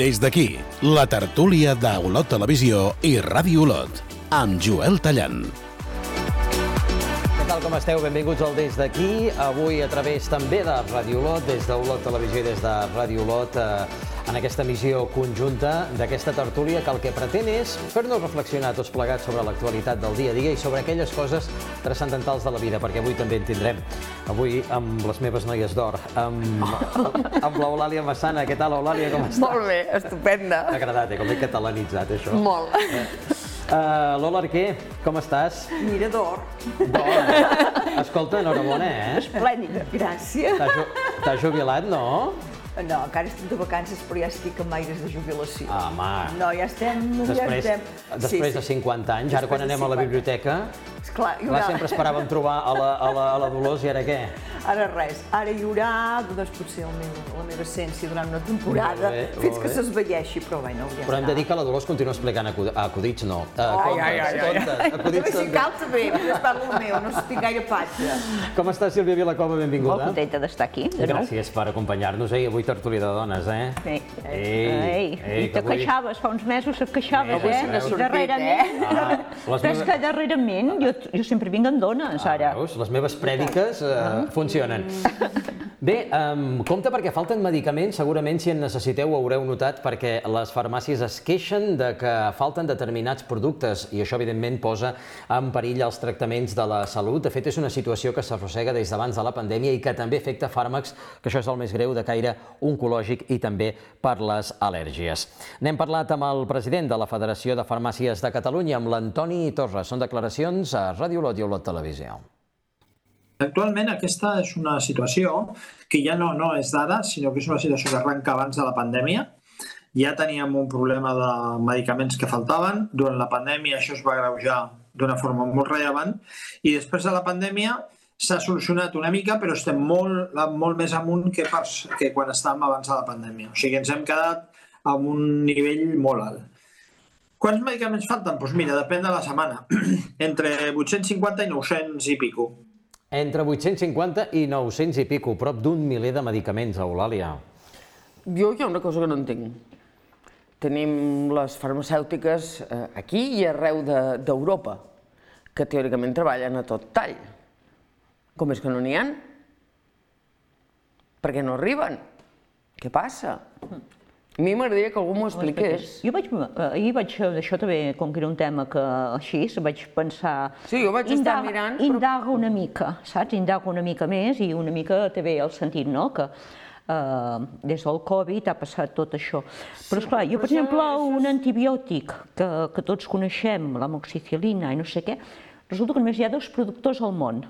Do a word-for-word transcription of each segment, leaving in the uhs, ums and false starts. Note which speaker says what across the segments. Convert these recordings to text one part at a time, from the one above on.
Speaker 1: Des d'aquí, la tertúlia d'Olot Televisió i Ràdio Olot, amb Joel Tallant.
Speaker 2: Què tal, com esteu? Benvinguts al Des d'aquí. Avui a través també de Ràdio Olot, des d'Olot Televisió i des de Ràdio Olot, en aquesta missió conjunta d'aquesta tertúlia que el que pretén és fer-nos reflexionar tots plegats sobre l'actualitat del dia a dia i sobre aquelles coses transcendentals de la vida, perquè avui també en tindrem. Avui amb les meves noies d'or, amb, amb l'Eulàlia Massana. Què tal, Eulàlia, com estàs?
Speaker 3: Molt bé, estupenda.
Speaker 2: T'ha agradat, eh? Com he catalanitzat, això.
Speaker 3: Molt.
Speaker 2: Eh? Uh, Lola Arquer, com estàs?
Speaker 3: Mira, d'or.
Speaker 2: D'or. Escolta, enhorabona, eh?
Speaker 3: Esplèndida. Gràcies.
Speaker 2: T'has ju t'has jubilat, no?
Speaker 3: No, encara estic de vacances, però ja estic amb aires de jubilació.
Speaker 2: Ah, home.
Speaker 3: No, ja estem...
Speaker 2: Després,
Speaker 3: ja estem...
Speaker 2: després sí, de cinquanta anys, ara quan anem a la biblioteca,
Speaker 3: esclar, hi
Speaker 2: clar,
Speaker 3: haurà...
Speaker 2: sempre esperàvem trobar a la, a, la, a la Dolors i ara què?
Speaker 3: Ara res, ara hi haurà, doncs potser el meu, la meva essència durant una temporada,
Speaker 2: bé,
Speaker 3: fins que s'esvelleixi, però bé, no, ja
Speaker 2: Però hem de
Speaker 3: està.
Speaker 2: dir que la Dolors continua explicant acud acudits, no. Uh,
Speaker 3: Ai, ai, ai, ai.
Speaker 2: Contes, acudits
Speaker 3: Si
Speaker 2: també.
Speaker 3: cal també, però és parlo el meu, no estic gaire patxa.
Speaker 2: Com estàs, Sílvia Vilacova? Benvinguda.
Speaker 4: Molt contenta d'estar aquí, de nou.
Speaker 2: Gràcies per acompanyar-nos. Ei, avui tertúlia de dones, eh?
Speaker 4: Ei,
Speaker 2: Ei,
Speaker 4: ei,
Speaker 2: ei,
Speaker 4: i te
Speaker 2: que avui-
Speaker 4: queixaves, fa uns mesos et queixaves,
Speaker 2: Avui
Speaker 4: eh?
Speaker 2: sí n'ha
Speaker 3: sortit,
Speaker 4: Darrerament,
Speaker 2: eh? Ah, les
Speaker 4: però és
Speaker 2: meves-
Speaker 4: que darrerament jo, jo sempre vinc amb dones, ara.
Speaker 2: Ah, veus? Les meves prèdiques uh, funcionen. Bé, um, compte perquè falten medicaments, segurament si en necessiteu ho haureu notat, perquè les farmàcies es queixen de que falten determinats productes i això evidentment posa en perill els tractaments de la salut. De fet, és una situació que s'arrossega des d'abans de la pandèmia i que també afecta fàrmacs, que això és el més greu, de caire oncològic i també per les al·lèrgies. N'hem parlat amb el president de la Federació de Farmàcies de Catalunya, amb l'Antoni Torres. Són declaracions a Ràdio Olot i Olot Televisió.
Speaker 5: Actualment aquesta és una situació que ja no, no és d'ara, sinó que és una situació que arrenca abans de la pandèmia. Ja teníem un problema de medicaments que faltaven. Durant la pandèmia això es va agreujar d'una forma molt rellevant i després de la pandèmia s'ha solucionat una mica, però estem molt, molt més amunt que, per, que quan estàvem abans de la pandèmia. O sigui, ens hem quedat a un nivell molt alt. Quants medicaments falten? Doncs mira, depèn de la setmana. Entre vuit-cents cinquanta i nou-cents i pico.
Speaker 2: Entre vuit-cents cinquanta i nou-cents i pico, prop d'un miler de medicaments, Eulàlia.
Speaker 6: Jo hi ha una cosa que no entenc. Tenim les farmacèutiques aquí i arreu d'Europa, que teòricament treballen a tot tall. Com és que no n'hi ha? Per què no arriben? Què passa? A mi m'agradaria que algú m'ho expliqués.
Speaker 4: Jo vaig, ahir vaig, d'això també, com que era un tema que així, vaig pensar...
Speaker 6: Sí, jo vaig estar mirant, però...
Speaker 4: Indaga una mica, saps? Indaga una mica més i una mica també el sentit, no? Que des del Covid ha passat tot això. Però, esclar, jo, per exemple, un antibiòtic que tots coneixem, l'amoxicil·lina i no sé què, resulta que només hi ha dos productors al món.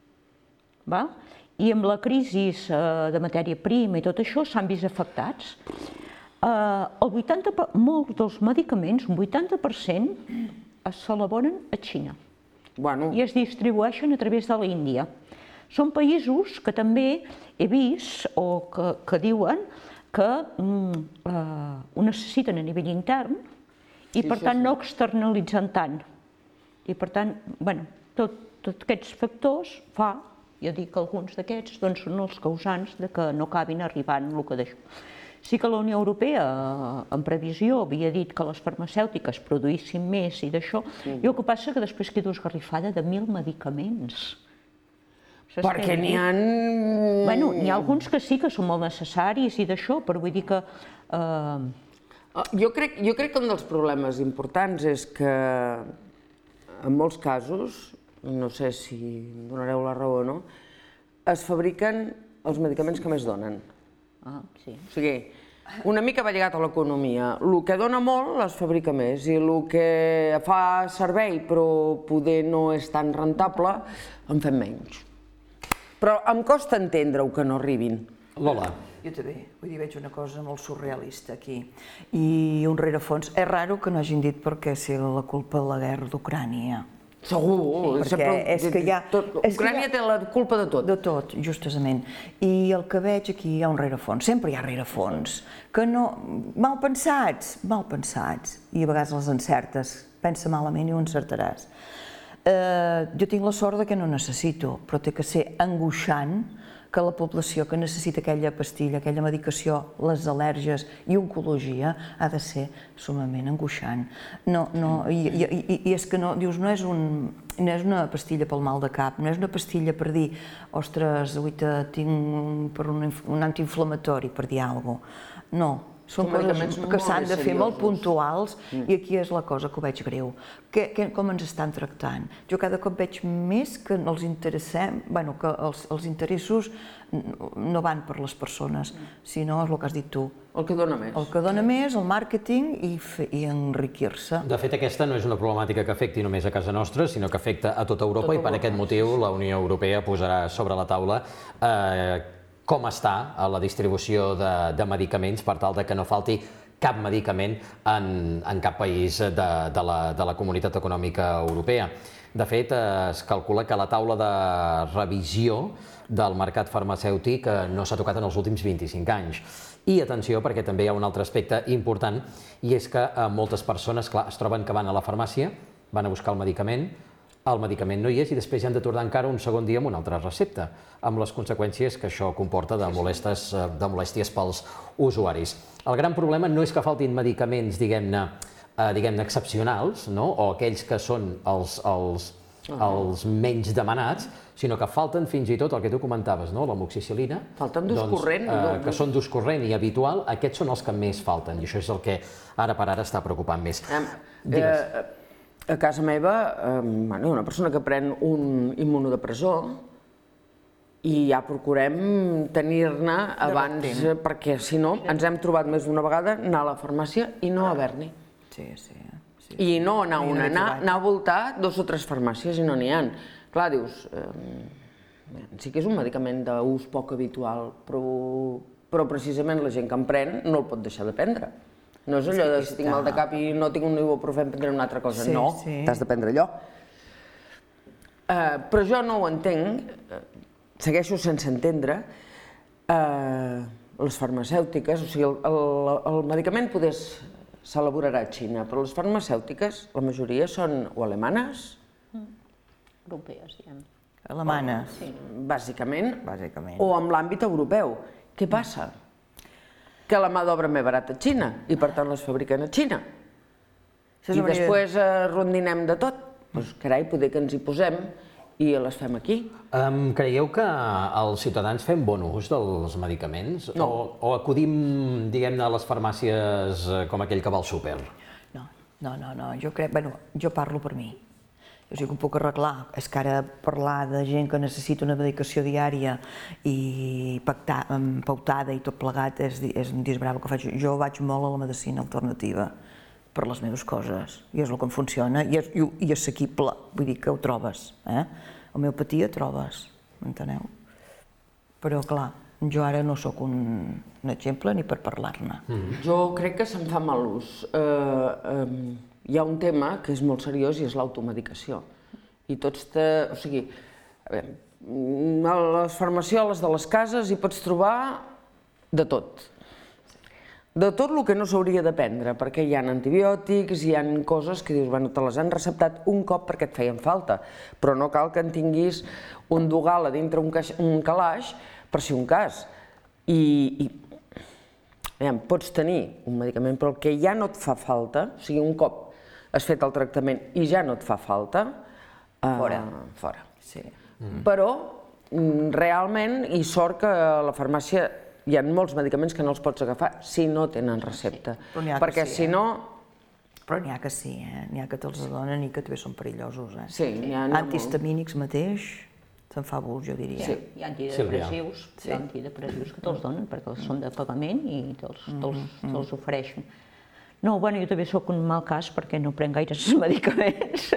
Speaker 4: I amb la crisi de matèria prima i tot això s'han vist afectats. El vuitanta per cent, molts dels medicaments, un vuitanta per cent, s'elaboren a Xina i es distribueixen a través de l'Índia. Són països que també he vist o que diuen que ho necessiten a nivell intern i per tant no externalitzen tant. I per tant, bé, tots aquests factors fa, jo dic que alguns d'aquests són els causants que no acabin arribant el que d'això. Sí que la Unió Europea, en previsió, havia dit que les farmacèutiques produïssin més i d'això, i el que passa és que després quedo esgarrifada de mil medicaments.
Speaker 6: Perquè n'hi ha...
Speaker 4: Bé, n'hi ha alguns que sí que són molt necessaris i d'això, però vull dir que...
Speaker 6: Jo crec que un dels problemes importants és que, en molts casos, no sé si em donareu la raó o no, es fabriquen els medicaments que més donen.
Speaker 4: Ah, sí.
Speaker 6: O sigui, una mica va lligat a l'economia. El que dona molt es fabrica més i el que fa servei però poder no és tan rentable en fem menys. Però em costa entendre-ho que no arribin.
Speaker 2: Lola.
Speaker 3: Jo també, vull dir, veig una cosa molt surrealista aquí. I un rerefons, és raro que no hagin dit per què sigui la culpa de la guerra d'Ucrània.
Speaker 6: Segur,
Speaker 3: perquè és que hi ha...
Speaker 6: Ucrània té la culpa de tot.
Speaker 3: De tot, justament. I el que veig aquí hi ha un rerefons, sempre hi ha rerefons, que no... mal pensats, mal pensats, i a vegades les encertes, pensa malament i ho encertaràs. Jo tinc la sort que no necessito, però té que ser angoixant que la població que necessita aquella pastilla, aquella medicació, les al·lèrgies i oncologia, ha de ser sumament angoixant. No, no, i, i, i és que no, dius, no és, un, no és una pastilla pel mal de cap, no és una pastilla per dir, ostres, avui tinc per un, un antiinflamatori, per dir alguna cosa. No. Són coses que s'han de fer molt puntuals i aquí és la cosa que ho veig greu. Que, que, com ens estan tractant? Jo cada cop veig més que els interessem, bueno, que els, els interessos no van per les persones, sinó és el que has dit tu.
Speaker 6: El que dona més.
Speaker 3: El que dona més, el màrqueting i, i enriquir-se.
Speaker 2: De fet, aquesta no és una problemàtica que afecti només a casa nostra, sinó que afecta a tota Europa i per aquest motiu la Unió Europea posarà sobre la taula eh, com està a la distribució de, de medicaments per tal de que no falti cap medicament en, en cap país de, de, la, de la Comunitat Econòmica Europea. De fet, es calcula que la taula de revisió del mercat farmacèutic no s'ha tocat en els últims vint-i-cinc anys. I atenció, perquè també hi ha un altre aspecte important, i és que moltes persones, clar, es troben que van a la farmàcia, van a buscar el medicament, el medicament no hi és i després hi han de tornar encara un segon dia amb una altra recepta, amb les conseqüències que això comporta de, molestes, de molèsties pels usuaris. El gran problema no és que faltin medicaments, diguem-ne, eh, diguem-ne excepcionals, no? O aquells que són els, els, els menys demanats, sinó que falten fins i tot el que tu comentaves, no? L'amoxicil·lina.
Speaker 6: Falten d'ús corrent.
Speaker 2: Eh, que són d'ús corrent i habitual, aquests són els que més falten i això és el que ara per ara està preocupant més. Digues.
Speaker 6: Eh, A casa meva, eh, bueno, una persona que pren un immunodepressor i ja procurem tenir-ne abans, perquè si no ens hem trobat més d'una vegada anar a la farmàcia i no haver-n'hi.
Speaker 3: Sí, sí, sí.
Speaker 6: I no anar a una, anar, anar a voltar dos o tres farmàcies i no n'hi ha. Clar, dius, eh, sí que és un medicament d'ús poc habitual, però, però precisament la gent que en pren no el pot deixar de prendre. No és allò de si tinc mal de cap i no tinc un ibuprofèn, prendré una altra cosa. No, t'has de prendre allò. Però jo no ho entenc, segueixo sense entendre, les farmacèutiques, o sigui, el medicament poder s'elaborarà a Xina, però les farmacèutiques, la majoria són o alemanes...
Speaker 4: Europees, diguem.
Speaker 3: Alemanes.
Speaker 6: Bàsicament.
Speaker 3: Bàsicament.
Speaker 6: O amb l'àmbit europeu. Què passa? Que la mà d'obra més barata a Xina i per tant les fabriquen a Xina. I després rondinem de tot. Doncs carai, poder que ens hi posem i les fem aquí.
Speaker 2: Creieu que els ciutadans fem bon ús dels medicaments?
Speaker 6: No.
Speaker 2: O acudim, diguem-ne, a les farmàcies com aquell que va al súper?
Speaker 3: No, no, no, jo crec, bueno, jo parlo per mi. Jo sí que ho puc arreglar. És que ara parlar de gent que necessita una medicació diària i pautada i tot plegat és un disbravo que faig. Jo vaig molt a la medicina alternativa per les meves coses i és el que em funciona i és assequible, vull dir que ho trobes. Homeopatia trobes, m'enteneu? Però clar, jo ara no sóc un exemple ni per parlar-ne.
Speaker 6: Jo crec que se'n fa mal ús. Hi ha un tema que és molt seriós i és l'automedicació. I tots te... o sigui, a les farmacioles de les cases hi pots trobar de tot. De tot el que no s'hauria de prendre, perquè hi ha antibiòtics, hi ha coses que dius, bueno, te les han receptat un cop perquè et feien falta, però no cal que en tinguis un dogal a dintre un calaix per si un cas. I pots tenir un medicament, però el que ja no et fa falta, o sigui, un cop has fet el tractament i ja no et fa falta, fora. Però, realment, i sort que a la farmàcia hi ha molts medicaments que no els pots agafar si no tenen recepta. Perquè si no...
Speaker 3: Però n'hi ha que sí, n'hi ha que te'ls donen i que també són perillosos.
Speaker 6: Sí, n'hi ha...
Speaker 3: Antihistamínics mateix, se'n fa abús, jo diria.
Speaker 4: Sí, hi ha antidepressius, hi ha antidepressius que te'ls donen perquè són de pagament i te'ls ofereixen. No, bueno, jo també sóc un mal cas perquè no prenc gaires medicaments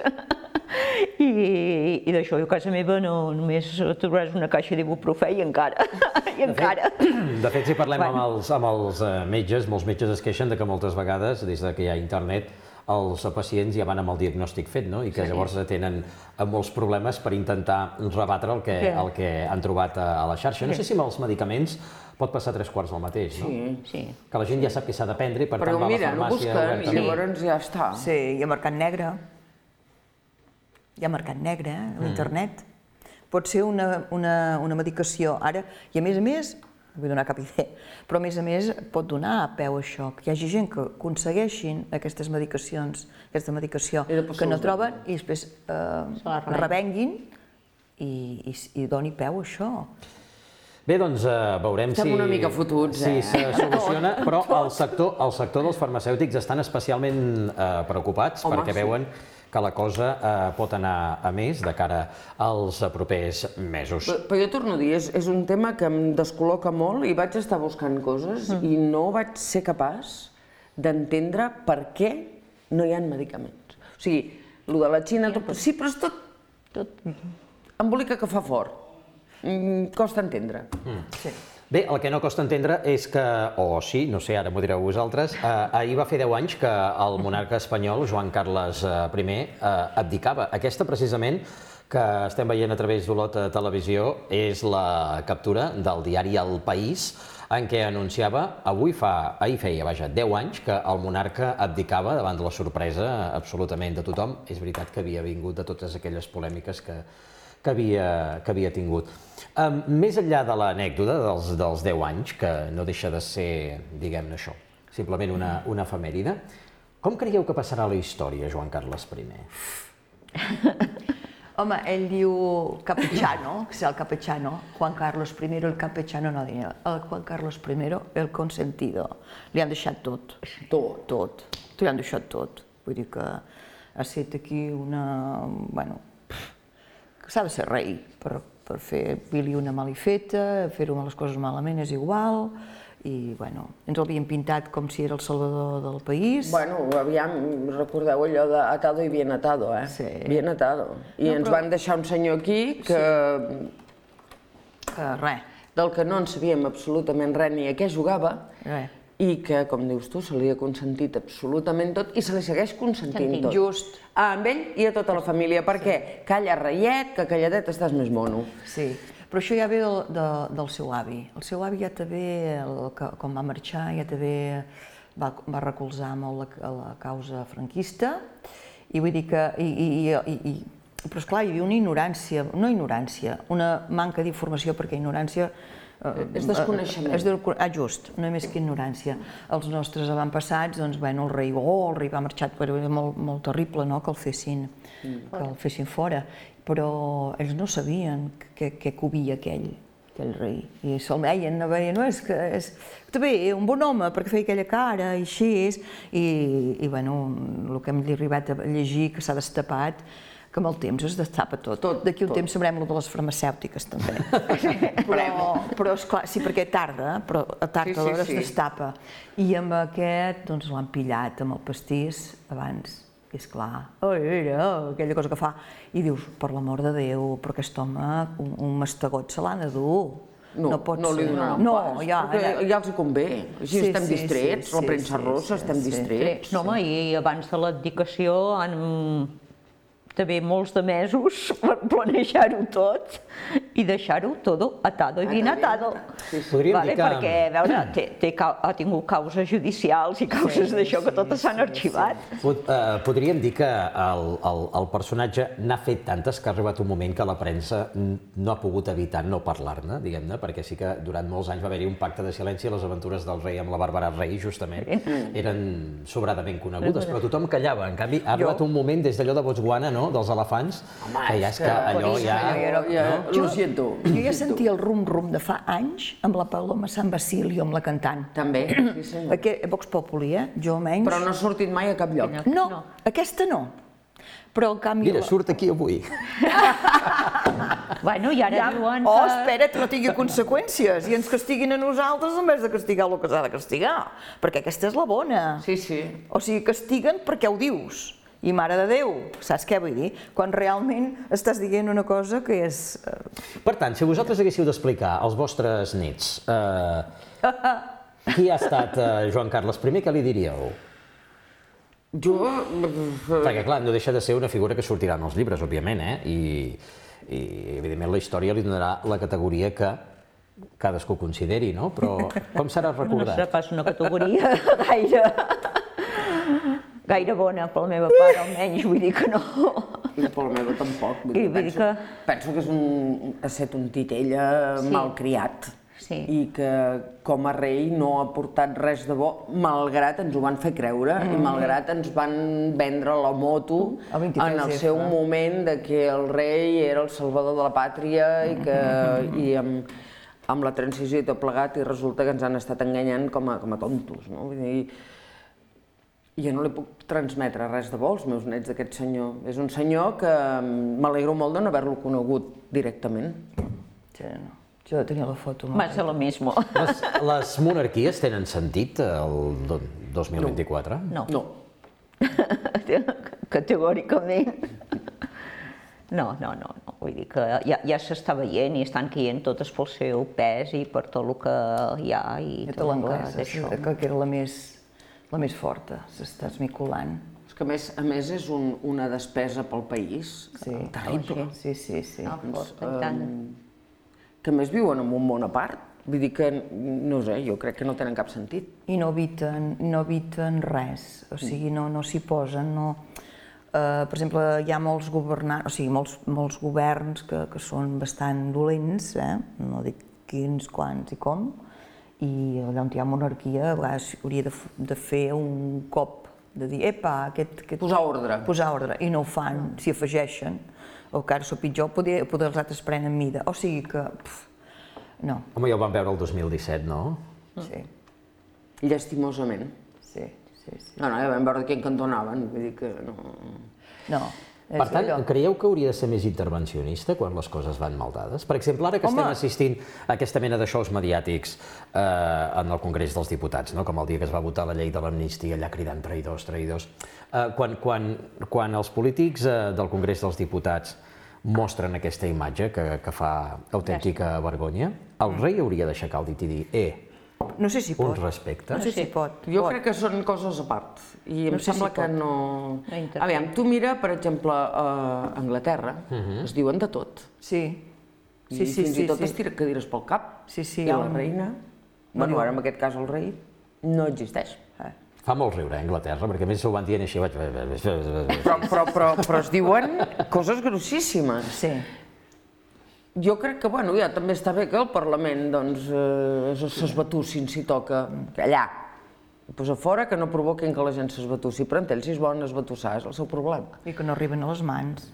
Speaker 4: i d'això, jo a casa meva només trobaràs una caixa d'ibuprofè i encara, i encara.
Speaker 2: De fet, si parlem amb els metges, molts metges es queixen que moltes vegades, des que hi ha internet, els pacients ja van amb el diagnòstic fet, no? I que llavors tenen molts problemes per intentar rebatre el que han trobat a la xarxa. No sé si amb els medicaments pot passar tres quarts del mateix, no?
Speaker 6: Sí.
Speaker 2: Que la gent ja sap què s'ha de prendre i per tant va a la farmàcia...
Speaker 6: Però mira, no busquen i llavors ja està.
Speaker 3: Sí, hi ha mercat negre. Hi ha mercat negre a l'internet. pot ser una, una, una medicació. Ara, i a més a més, no vull donar cap idea, però a més a més pot donar a peu això, que hi hagi gent que aconsegueixin aquestes medicacions, aquesta medicació que no troben i després eh, revenguin i, i, i doni peu a això.
Speaker 2: Bé, doncs uh, veurem
Speaker 6: Estem
Speaker 2: si...
Speaker 6: una mica fotuts,
Speaker 2: si
Speaker 6: eh?
Speaker 2: se soluciona, però el sector, el sector dels farmacèutics estan especialment uh, preocupats
Speaker 6: Home,
Speaker 2: perquè
Speaker 6: sí.
Speaker 2: veuen que la cosa uh, pot anar a més de cara als propers mesos.
Speaker 6: Però, però jo torno a dir, és, és un tema que em descol·loca molt i vaig estar buscant coses mm. i no vaig ser capaç d'entendre per què no hi ha medicaments. O sigui, el de la Xina, tot, sí, però és tot, tot embolica que fa fort. Mm, costa entendre.
Speaker 2: Mm. Sí. Bé, el que no costa entendre és que, o sí, no sé, ara m'ho direu vosaltres, eh, ahir va fer deu anys que el monarca espanyol, Joan Carles I, eh, abdicava. Aquesta, precisament, que estem veient a través d'Olot Televisió, és la captura del diari El País, en què anunciava, avui fa, ahir feia, vaja, deu anys que el monarca abdicava davant de la sorpresa absolutament de tothom. És veritat que havia vingut de totes aquelles polèmiques que, que, havia, que havia tingut. Um, més enllà de l'anècdota dels, dels deu anys, que no deixa de ser, diguem-ne això, simplement una, una efemèride, com creieu que passarà la història, Joan Carles I?
Speaker 3: Home, ell diu Capechano, que serà el Capechano, Juan Carlos I, el Capechano no diria, el Juan Carlos I, el consentido. Li han deixat tot.
Speaker 6: Tot.
Speaker 3: Tot. Li han deixat tot. Vull dir que ha estat aquí una... bueno, que s'ha de ser rei per, per fer dir-li una malifeta, fer-ho les coses malament és igual, i bueno, ens l'havien pintat com si era el salvador del país.
Speaker 6: Bueno, aviam, recordeu allò de atado y bien atado, eh?
Speaker 3: Sí.
Speaker 6: Bien atado. I
Speaker 3: No,
Speaker 6: ens
Speaker 3: però-
Speaker 6: van deixar un senyor aquí que...
Speaker 3: Que res,
Speaker 6: del que no en sabíem absolutament res ni a què jugava,
Speaker 3: res.
Speaker 6: i que, com dius tu, se li ha consentit absolutament tot i se li segueix consentint tot.
Speaker 3: Just.
Speaker 6: A amb ell i a tota la família, perquè calla reiet, que calladet estàs més mono.
Speaker 3: Sí, però això ja ve del, de, del seu avi. El seu avi ja també, el, que, quan va marxar, ja també va, va recolzar molt la, la causa franquista, i vull dir que... I, i, i, i, però esclar, hi havia una ignorància, no ignorància, una manca d'informació, perquè ignorància...
Speaker 6: És desconeixement.
Speaker 3: És de, ah, just, no més que ignorància. Els nostres avantpassats, doncs, bueno, el rei, oh, el rei va marxar, però era molt, molt terrible, no?, que el fessin, mm. que el fessin fora. Però ells no sabien què, què cobia aquell, aquell rei. I se'l veien, no veien, no, és que és... També, un bon home, perquè feia aquella cara, i així és, i, i bueno, el que hem arribat a llegir, que s'ha destapat, que amb el temps es destapa tot.
Speaker 6: Tot,
Speaker 3: D'aquí un
Speaker 6: tot.
Speaker 3: temps sabrem el de les farmacèutiques, també. però, però esclar, sí, perquè tarda, però a tard
Speaker 6: Sí,
Speaker 3: o
Speaker 6: sí,
Speaker 3: d'hora
Speaker 6: sí.
Speaker 3: es destapa. I amb aquest, doncs, l'han pillat amb el pastís abans. I esclar, oi, mira, aquella cosa que fa. I dius, per l'amor de Déu, però aquest home, un, un mastegot se l'ha de dur.
Speaker 6: No, no,
Speaker 3: pot
Speaker 6: no li
Speaker 3: ser.
Speaker 6: donaran
Speaker 3: no,
Speaker 6: pas,
Speaker 3: ja,
Speaker 6: perquè
Speaker 3: ja.
Speaker 6: ja els hi convé. Així
Speaker 3: Sí,
Speaker 6: estem
Speaker 3: sí,
Speaker 6: distrets,
Speaker 3: sí,
Speaker 6: la
Speaker 3: sí,
Speaker 6: premsa
Speaker 3: sí,
Speaker 6: rossa,
Speaker 3: sí,
Speaker 6: estem
Speaker 3: sí.
Speaker 6: distrets.
Speaker 4: No, home, i abans de l'abdicació han també molts de mesos per planejar-ho tot i deixar-ho tot atado i bien atado.
Speaker 2: Podríem
Speaker 4: Vale,
Speaker 2: dir que...
Speaker 4: perquè, a veure, té, té, cau- ha tingut causes judicials i causes d'això que totes s'han arxivat.
Speaker 2: Pod, eh, podríem dir que el, el, el personatge n'ha fet tantes que ha arribat un moment que la premsa n- no ha pogut evitar no parlar-ne, diguem-ne, perquè sí que durant molts anys va haver-hi un pacte de silenci, les aventures del rei amb la Bàrbara Rei, justament, eren sobradament conegudes, però tothom callava. En canvi, ha arribat un moment des d'allò de Botswana, no?, dels elefants,
Speaker 6: Home,
Speaker 2: que ja és que allò ja...
Speaker 6: Ja, ja, lo siento.
Speaker 3: Jo ja sentia el rum-rum de fa anys amb la Paloma San Basilio, amb la cantant.
Speaker 6: També, sí senyor.
Speaker 3: Aquest, Vox Populi, eh? Jo almenys...
Speaker 6: Però no ha sortit mai a cap lloc.
Speaker 3: No, aquesta no. Però en canvi...
Speaker 2: Mira, surt aquí avui.
Speaker 4: Bueno, i ara
Speaker 3: Ja,
Speaker 4: diuen
Speaker 3: oh,
Speaker 4: que...
Speaker 3: espera't, no tingui conseqüències i ens castiguin a nosaltres en vez de castigar el que s'ha de castigar, perquè aquesta és la bona.
Speaker 6: Sí, sí.
Speaker 3: O sigui, castiguen perquè ho dius. I mare de Déu, saps què vull dir? Quan realment estàs dient una cosa que és... eh,
Speaker 2: Per tant, si vosaltres haguéssiu d'explicar als vostres nets eh, qui ha estat eh, Joan Carles I, què li diríeu?
Speaker 6: Jo...
Speaker 2: Perquè, clar, no deixa de ser una figura que sortirà en els llibres, òbviament, eh? I, i evidentment, la història li donarà la categoria que cadascú consideri, no? Però com serà
Speaker 4: No serà
Speaker 2: recordat?
Speaker 4: pas una categoria gaire... gaire bona per la meva part, almenys, vull dir que no.
Speaker 6: I per la meva tampoc. Vull
Speaker 4: I
Speaker 6: dir,
Speaker 4: vull dir
Speaker 6: penso,
Speaker 4: que-
Speaker 6: penso que és un, ha estat un titella
Speaker 4: Sí.
Speaker 6: malcriat.
Speaker 4: Sí.
Speaker 6: I que com a rei no ha portat res de bo, malgrat ens ho van fer creure i malgrat ens van vendre la moto
Speaker 3: El vint-i-tres
Speaker 6: en el
Speaker 3: F.
Speaker 6: seu moment de que el rei era el salvador de la pàtria i que i amb, amb la transició i tot plegat i resulta que ens han estat enganyant com a, com a tontos, no? Vull dir, jo no li puc transmetre res de bo als meus nets d'aquest senyor. És un senyor que m'alegro molt de no haver-lo conegut directament.
Speaker 3: Sí, no. Jo tenia la foto.
Speaker 4: Va ser lo mismo.
Speaker 2: Les, les monarquies tenen sentit el do- dos mil vint-i-quatre?
Speaker 4: No.
Speaker 6: No.
Speaker 4: Categòricament. No, no, no, no. Vull dir que ja, ja s'està veient i estan caient totes pel seu pes i per tot el que hi ha i
Speaker 3: Tota
Speaker 4: tot el
Speaker 3: l'anglesa,
Speaker 4: d'això.
Speaker 3: que era la més, la més forta, s'està esmiculant.
Speaker 6: És que a més, a més és un, una despesa pel país
Speaker 3: Sí.
Speaker 6: terrible.
Speaker 3: Sí, sí, sí.
Speaker 4: No, porten tant.
Speaker 6: Que a més viuen en un món a part. Vull dir que, no sé, jo crec que no tenen cap sentit.
Speaker 3: I no eviten, no eviten res, o sigui, no, no s'hi posen, no... Uh, per exemple, hi ha molts governants, o sigui, molts, molts governs que, que són bastant dolents, eh? No dic quins, quants i com, i allà on hi ha monarquia, a vegades hauria de, f- de fer un cop, de dir, epa, aquest... aquest...
Speaker 6: Posar ordre.
Speaker 3: Posar ordre, i no ho fan, s'hi afegeixen, o que ara sóc pitjor, poder, poder els altres prenen mida, o sigui que... Pf, no,
Speaker 2: Home, ja ho vam veure el dos mil disset, no?
Speaker 3: sí,
Speaker 6: Llastimosament.
Speaker 3: sí, sí, sí.
Speaker 6: No, no, ja vam veure de quin cantonaven, vull dir que no...
Speaker 3: No, és
Speaker 2: Per tant,
Speaker 3: allò.
Speaker 2: creieu que hauria de ser més intervencionista quan les coses van mal dades? Per exemple, ara que
Speaker 3: Home.
Speaker 2: estem assistint a aquesta mena de shows mediàtics eh, en el Congrés dels Diputats, no? Com el dia que es va votar la llei de l'amnistia, allà cridant traïdors, traïdors, eh, quan, quan, quan els polítics eh, del Congrés dels Diputats mostren aquesta imatge que, que fa autèntica vergonya, el rei hauria d'aixecar el dit i dir, eh,
Speaker 3: No sé si
Speaker 2: un
Speaker 3: pot.
Speaker 2: respecte.
Speaker 3: No sé si pot.
Speaker 6: Jo
Speaker 3: pot.
Speaker 6: crec que són coses a part i em
Speaker 3: No sé
Speaker 6: sembla
Speaker 3: si
Speaker 6: que
Speaker 3: pot.
Speaker 6: no...
Speaker 4: No intervé.
Speaker 6: Aviam, tu mira, per exemple, a Anglaterra, es diuen de tot.
Speaker 3: Sí.
Speaker 6: I
Speaker 3: Sí, sí,
Speaker 6: fins
Speaker 3: sí,
Speaker 6: i tot
Speaker 3: sí.
Speaker 6: es tira cadires pel cap.
Speaker 3: Sí, sí,
Speaker 6: I
Speaker 3: hi ha
Speaker 6: la
Speaker 3: un-
Speaker 6: reina,
Speaker 3: No
Speaker 6: bueno,
Speaker 3: diu-
Speaker 6: ara en aquest cas el rei, no existeix.
Speaker 3: Eh.
Speaker 2: Fa molt riure, eh, Anglaterra, perquè a més s'ho van dient així, vaig...
Speaker 6: Però, però, però, però es diuen coses grossíssimes.
Speaker 3: Sí.
Speaker 6: Jo crec que, bueno, ja també està bé que el Parlament, doncs, eh, s'esbatussin si toca allà. Pues a fora que no provoquin que la gent s'esbatussi, però en ells si es volen esbatussar és el seu problema.
Speaker 3: I que no arriben a les mans.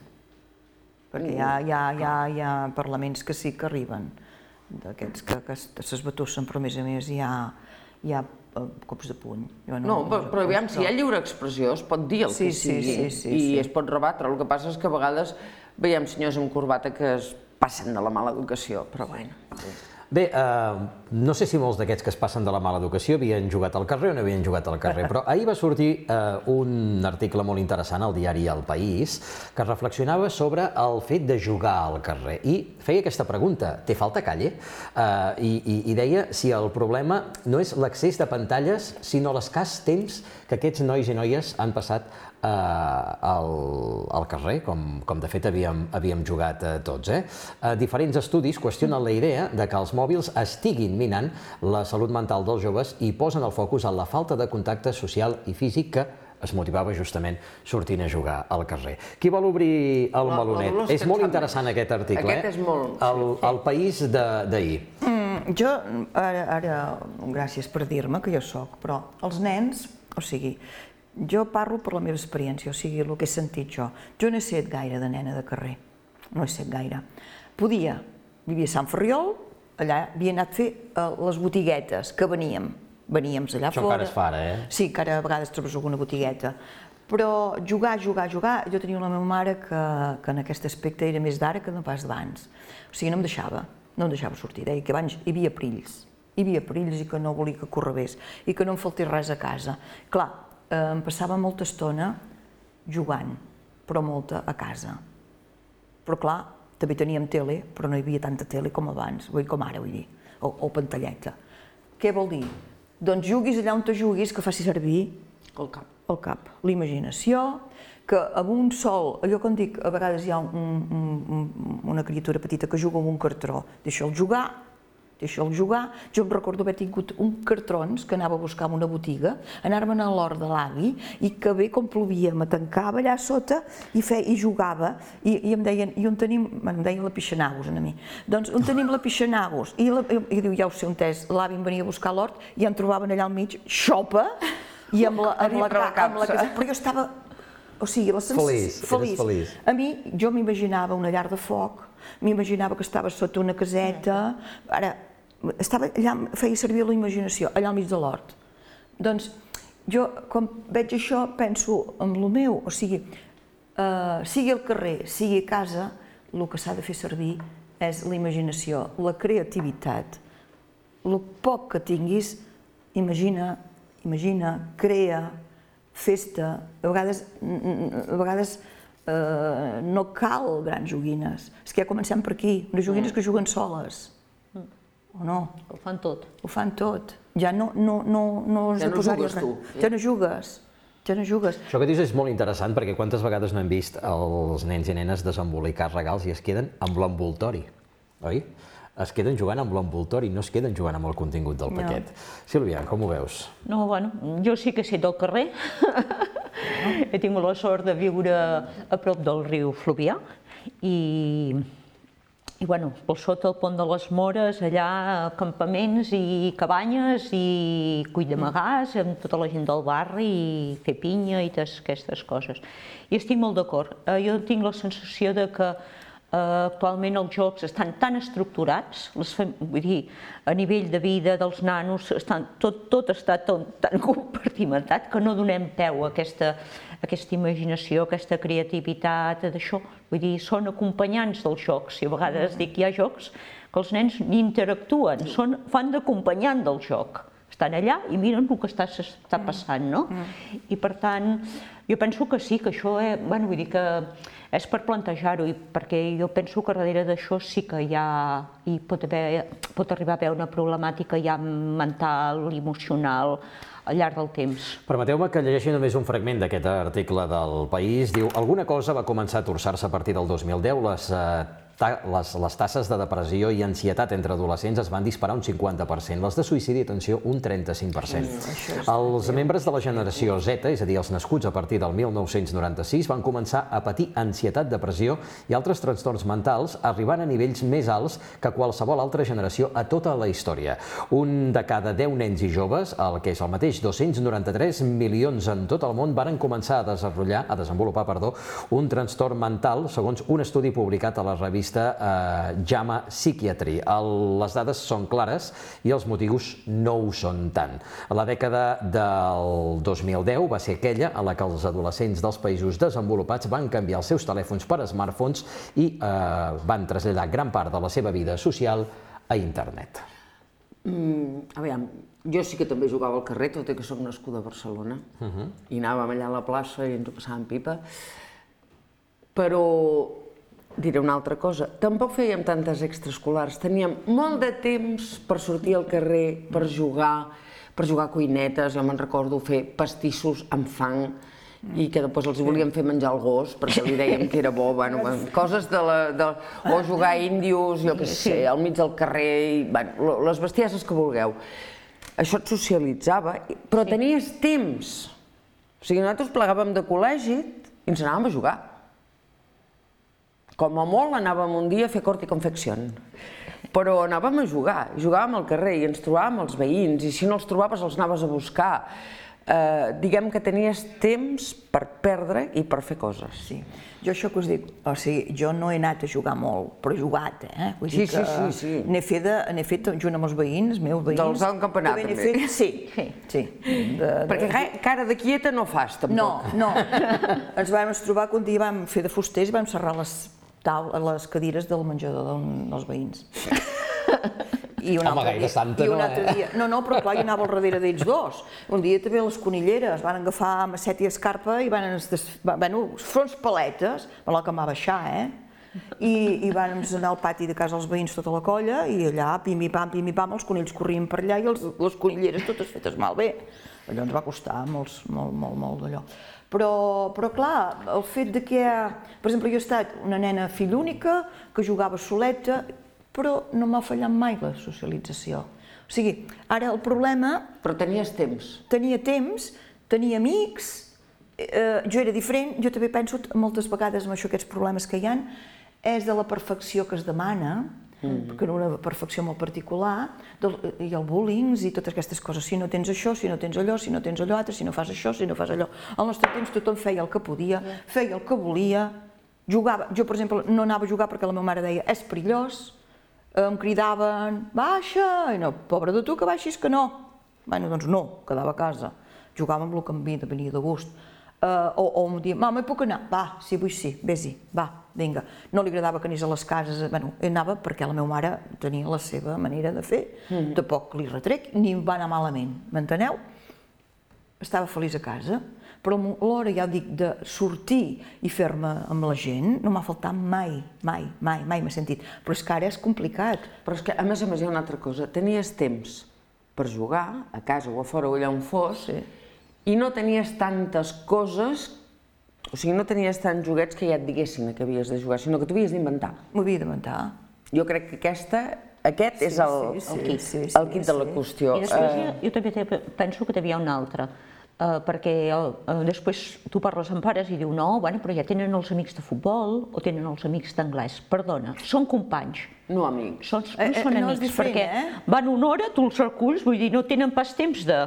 Speaker 3: Perquè hi ha, hi ha, hi ha, hi ha parlaments que sí que arriben, d'aquests que, que s'esbatussen, però a més a més hi ha, hi ha eh, cops de puny. Jo
Speaker 6: No, però, però aviam, si hi ha lliure expressió es pot dir el
Speaker 3: Sí,
Speaker 6: que
Speaker 3: sí,
Speaker 6: sigui
Speaker 3: sí, sí,
Speaker 6: i
Speaker 3: sí.
Speaker 6: es pot rebatre. El que passa és que a vegades veiem senyors amb corbata que es passen de la mala educació, però bueno.
Speaker 2: Bé, eh, no sé si molts d'aquests que es passen de la mala educació havien jugat al carrer o no havien jugat al carrer, però ahir va sortir eh, un article molt interessant al diari El País que reflexionava sobre el fet de jugar al carrer i feia aquesta pregunta, té falta calle? Eh, i, i, I deia si el problema no és l'accés de pantalles, sinó l'escàs temps que aquests nois i noies han passat eh, al, al carrer, com, com de fet havíem, havíem jugat eh, tots. Eh? Eh, diferents estudis qüestionen la idea de que els mòbils estiguin minant la salut mental dels joves i posen el focus en la falta de contacte social i físic que es motivava justament sortint a jugar al carrer. Qui vol obrir el
Speaker 6: La- la
Speaker 2: melonet?
Speaker 6: Dolors
Speaker 2: És
Speaker 6: que en
Speaker 2: molt
Speaker 6: sap
Speaker 2: interessant
Speaker 6: més.
Speaker 2: aquest article.
Speaker 6: Aquest
Speaker 2: eh?
Speaker 6: és molt-
Speaker 2: El, el País de- d'ahir.
Speaker 3: Mm, jo, ara, ara, gràcies per dir-me que jo sóc, però els nens, o sigui, jo parlo per la meva experiència, o sigui, el que he sentit jo. Jo no he set gaire de nena de carrer, no he set gaire. Podia, vivia a Sant Ferriol, allà havia anat a fer eh, les botiguetes que veníem, veníem allà
Speaker 2: Això
Speaker 3: fora.
Speaker 2: encara es fa ara, eh?
Speaker 3: Sí, que ara a vegades trobes alguna botigueta. Però jugar, jugar, jugar, jo tenia la meva mare que, que en aquest aspecte era més d'ara que no pas d'abans. O sigui, no em deixava, no em deixava sortir. Deia que abans hi havia perills, hi havia perills i que no volia que corregués i que no em faltés res a casa. Clar, eh, em passava molta estona jugant, però molta a casa. Però clar, també teníem tele, però no hi havia tanta tele com abans, vull dir, com ara, vull dir, o, o pantalleta. Què vol dir? Doncs juguis allà on te juguis, que faci servir
Speaker 6: El cap.
Speaker 3: el cap, l'imaginació, que amb un sol, allò que em dic, a vegades hi ha un, un, un, una criatura petita que juga amb un cartró, deixa'l jugar deixa'l jugar. Jo em recordo haver tingut un cartrons que anava a buscar en una botiga, anar-me'n a l'hort de l'avi, i que bé, com plovia, me tancava allà sota i, fe, i jugava, i, i em deien, i on tenim, em deien la Pixanagos a mi, doncs on tenim la Pixanagos? I, la, i diu, ja ho sé on és, l'avi em venia a buscar a l'hort i em trobaven allà al mig, xopa, i amb la, amb la, amb la casa, però jo estava, o sigui, la sensació...
Speaker 2: Feliç, eres feliç.
Speaker 3: A mi, jo m'imaginava una llar de foc, m'imaginava que estava sota una caseta, ara, estava allà, feia servir la imaginació, allà al mig de l'hort. Doncs, jo, quan veig això, penso en el meu, o sigui, uh, sigui al carrer, sigui a casa, el que s'ha de fer servir és la imaginació, la creativitat. El poc que tinguis, imagina, imagina, crea, festa. A vegades, a vegades eh, no cal grans joguines. És que ja comencem per aquí, unes joguines que juguen soles. O no?
Speaker 4: Ho fan tot.
Speaker 3: Ho fan tot. Ja no, no, no, no has
Speaker 6: Ja
Speaker 3: de
Speaker 6: no
Speaker 3: posar-hi
Speaker 6: jugues
Speaker 3: res.
Speaker 6: tu.
Speaker 3: Ja no jugues. Ja no jugues.
Speaker 2: Això que dius és molt interessant perquè quantes vegades no hem vist els nens i nenes desembolicar regals i es queden amb l'envoltori, oi? Es queden jugant amb l'envoltori, no es queden jugant amb el contingut del paquet. Sílvia, com ho veus?
Speaker 4: No, bueno, jo sí que he estat al carrer. He tingut la sort de viure a prop del riu Fluvià i, i bueno, per sota el pont de les Mores, allà campaments i cabanyes i cuit de magàs amb tota la gent del barri i fer pinya i totes aquestes coses. I estic molt d'acord. Jo tinc la sensació de que Uh, actualment els jocs estan tan estructurats, les, vull dir, a nivell de vida dels nanos, estan, tot, tot està tan, tan compartimentat que no donem peu a aquesta, a aquesta imaginació, a aquesta creativitat, d'això. Vull dir, són acompanyants dels jocs, i a vegades dic hi ha jocs que els nens ni interactuen, són, fan d'acompanyant del joc. Estan allà i miren el que està, està passant, no? I per tant, jo penso que sí, que això, eh, bueno, vull dir que és per plantejar-ho, perquè jo penso que darrere d'això sí que hi ha, hi pot, haver, pot arribar a haver una problemàtica ja mental, emocional, al llarg del temps.
Speaker 2: Permeteu-me que llegeixi només un fragment d'aquest article del País. Diu, alguna cosa va començar a torçar-se a partir del dos mil deu. Les, les, les tasses de depressió i ansietat entre adolescents es van disparar un cinquanta per cent. Les de suïcidi, atenció, un trenta-cinc per cent. Els membres de la generació Z, és a dir, els nascuts a partir del mil nou-cents noranta-sis, van començar a patir ansietat, depressió i altres trastorns mentals, arribant a nivells més alts que qualsevol altra generació a tota la història. Un de cada deu nens i joves, el que és el mateix, dos-cents noranta-tres milions en tot el món, varen començar a desenvolupar, a desenvolupar perdó, un trastorn mental, segons un estudi publicat a la revista JAMA Psychiatry. Les dades són clares i els motius no ho són tant. La dècada del dos mil deu va ser aquella en la que els adolescents dels països desenvolupats van canviar els seus telèfons per smartphones i eh, van traslladar gran part de la seva vida social a internet.
Speaker 6: Mm, aviam, jo sí que també jugava al carrer, tot i que soc nascuda a Barcelona, uh-huh. i anàvem allà a la plaça i ens ho passàvem pipa, però diré una altra cosa, tampoc fèiem tantes extraescolars, teníem molt de temps per sortir al carrer, per jugar, per jugar a cuinetes, jo me'n recordo fer pastissos amb fang, i que després els volíem fer menjar al gos, perquè li dèiem que era bo, bueno, coses de la... De, o jugar a índios, jo què sé, al mig del carrer, i, bueno, les bestieses que vulgueu. Això et socialitzava, però tenies temps. O sigui, nosaltres plegàvem de col·legi i ens anàvem a jugar. Com a molt anàvem un dia a fer cort i confecció, però anàvem a jugar, jugàvem al carrer i ens trobàvem els veïns, i si no els trobaves els anaves a buscar. Eh, diguem que tenies temps per perdre i per fer coses.
Speaker 3: Sí, jo això que us dic, o sigui, jo no he anat a jugar molt, però he jugat, eh? Vull dir
Speaker 6: sí, sí, sí, sí.
Speaker 3: N'he fet, n'he fet junt amb els veïns, meus veïns.
Speaker 6: Dels del campanar, també.
Speaker 3: Fet, sí, sí. De, de...
Speaker 6: Perquè cara de quieta no fas, tampoc.
Speaker 3: No, no. Ens vam trobar que un dia vam fer de fusters i vam serrar les, tal, les cadires del menjador dels veïns. I un
Speaker 2: Home, gaire santa no, eh?
Speaker 3: Dia, no, no, però clar, hi anava al darrere d'ells dos. Un dia també les conilleres van agafar macet i escarpa i van, bueno, fronts paletes, me la que em va baixar, eh? I, i vam anar al pati de casa als veïns tota la colla i allà, pim-i-pam, pim-i-pam, els conills corrien per allà i els, les conilleres totes fetes malbé. Allò ens va costar molt, molt, molt, molt d'allò. Però, però clar, el fet de que, per exemple, jo he estat una nena fill única que jugava soleta, però no m'ha fallat mai la socialització. O sigui, ara el problema...
Speaker 6: Però tenies temps.
Speaker 3: Tenia temps, tenia amics, eh, jo era diferent, jo també penso moltes vegades amb això, aquests problemes que hi ha, és de la perfecció que es demana, mm. perquè era una perfecció molt particular, del, i el bullying i totes aquestes coses, si no tens això, si no tens allò, si no tens allò altre, si no fas això, si no fas allò. Al nostre temps tothom feia el que podia, feia el que volia, jugava, jo per exemple no anava a jugar perquè la meva mare deia és perillós, em cridaven, baixa, i no, pobre de tu que baixis que no. Bé, doncs no, quedava a casa, jugava amb el que em venia de gust. Uh, o, o em dia, mama, hi puc anar? Va, sí, vull sí, vés-hi, va, vinga. No li agradava que anés a les cases, bueno, anava perquè la meva mare tenia la seva manera de fer, mm. tampoc li retrec, ni va anar malament, m'enteneu? Estava feliç a casa, però a l'hora, ja dic, de sortir i fer-me amb la gent, no m'ha faltat mai, mai, mai, mai m'he sentit. Però és que ara és complicat.
Speaker 6: Però és que, a més a més, hi ha una altra cosa. Tenies temps per jugar, a casa o a fora o allà on fos, sí. I no tenies tantes coses, o sigui, no tenies tants joguets que ja et diguessin que havies de jugar, sinó que t'ho havies d'inventar.
Speaker 3: M'ho havia d'inventar.
Speaker 6: Jo crec que aquesta, aquest sí, és el, sí, sí, el kit, sí, sí, el kit sí, de la qüestió.
Speaker 4: I després uh... jo també penso que t'hi havia una altra, uh, perquè uh, després tu parles amb pares i diu no, bueno, però ja tenen els amics de futbol o tenen els amics d'anglès. Perdona, són companys.
Speaker 6: No amics.
Speaker 4: Són, no eh, són amics, no diferent, perquè eh? Van una hora, tu els reculls, vull dir, no tenen pas temps de...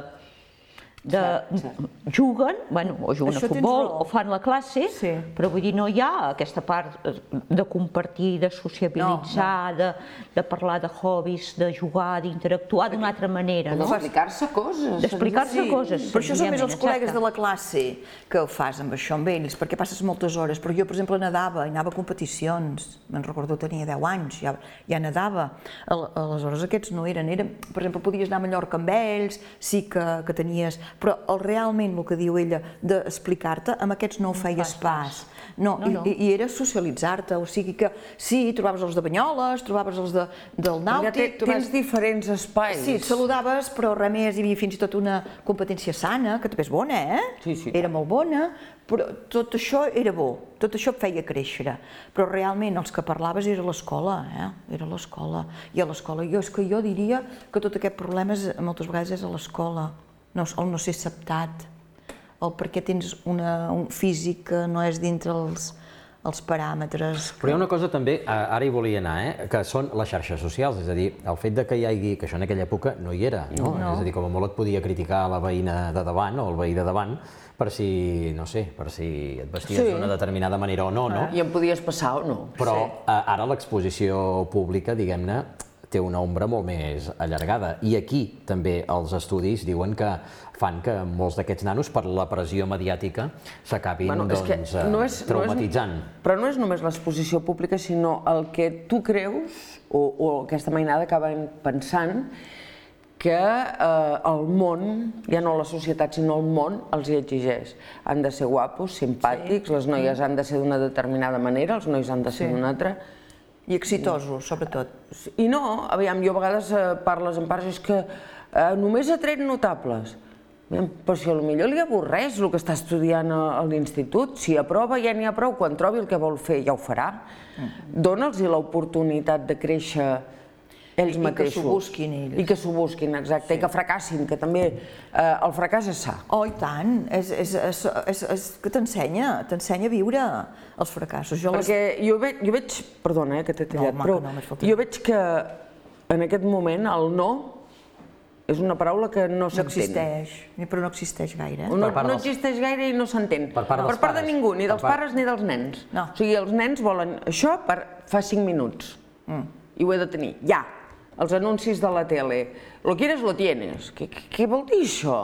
Speaker 4: de sí, sí. Juguen, bueno, o juguen això a futbol o fan la classe, sí. Però vull dir, no hi ha aquesta part de compartir, de sociabilitzar, no, no. De, de parlar de hobbies, de jugar, d'interactuar d'una altra manera, no?
Speaker 6: D'explicar-se coses.
Speaker 4: D'explicar-se sí. Coses.
Speaker 3: Però això són més els exacte. Col·legues de la classe que ho fas amb això, amb ells, perquè passes moltes hores. Però jo, per exemple, nedava, i anava a competicions, me'n recordo, tenia deu anys, ja, ja nedava. Aleshores aquests no eren, eren, per exemple, podies anar a Mallorca amb ells, sí que, que tenies... Però el, realment el que diu ella d'explicar-te, amb aquests no ho feies pas. No, no, no. I, i era socialitzar-te, o sigui que sí, trobaves els de Banyoles, trobaves els de, del Nàutic...
Speaker 6: Tens diferents espais.
Speaker 3: Sí, saludaves, però res més, hi havia fins i tot una competència sana, que també és bona, eh?
Speaker 6: Sí, sí.
Speaker 3: Era molt bona, però tot això era bo, tot això et feia créixer. Però realment els que parlaves era l'escola, eh? Era l'escola. I a l'escola, jo és que jo diria que tot aquest problema moltes vegades és a l'escola. No, el no ser acceptat, el perquè tens una, un físic que no és dintre els, els paràmetres...
Speaker 2: Però hi ha una cosa també, ara hi volia anar, eh, que són les xarxes socials, és a dir, el fet de que hi hagi, que això en aquella època no hi era, no? No. És a dir, com a molt et podia criticar la veïna de davant o el veí de davant, per si, no sé, per si et vesties d'una sí. Determinada manera o no, no?
Speaker 6: I en podies passar o no.
Speaker 2: Però sí. Ara l'exposició pública, diguem-ne, té una ombra molt més allargada. I aquí també els estudis diuen que fan que molts d'aquests nanos, per la pressió mediàtica, s'acabin
Speaker 6: bueno,
Speaker 2: doncs,
Speaker 6: no és,
Speaker 2: traumatitzant.
Speaker 6: No és, però no és només l'exposició pública, sinó el que tu creus, o, o aquesta mainada acaben pensant, que eh, el món, ja no la societat, sinó el món, els hi exigeix. Han de ser guapos, simpàtics, sí. Les noies han de ser d'una determinada manera, els nois han de ser sí. D'una altra.
Speaker 3: I exitosos, sobretot.
Speaker 6: I no, aviam, jo a vegades eh, parles amb pares, és que eh, només ha tret notables. Aviam, però si potser li avorreix el que està estudiant a, a l'institut, si aprova ja n'hi ha prou, quan trobi el que vol fer ja ho farà. Mm. Dóna'ls l'oportunitat de créixer ells
Speaker 3: I
Speaker 6: mateixos.
Speaker 3: I que s'ho busquin ells.
Speaker 6: I que s'ho busquin, exacte, sí. I que fracassin, que també eh, el fracàs és sa.
Speaker 3: Oh, i tant, és, és, és, és, és que t'ensenya, t'ensenya a viure els fracassos. Jo
Speaker 6: Perquè les... jo, veig, jo veig, perdona eh, que t'he tallat, no, però no, jo veig que en aquest moment el no és una paraula que no s'entén.
Speaker 3: No existeix, però no existeix gaire.
Speaker 6: No, no existeix gaire i no s'entén.
Speaker 2: Per part,
Speaker 6: per part de ningú, ni dels part... pares ni dels nens.
Speaker 3: No.
Speaker 6: O sigui, els nens volen això per fa cinc minuts. Mm. I ho he de tenir, ja. Els anuncis de la tele. Lo quieres, lo tienes. Què, què vol dir això?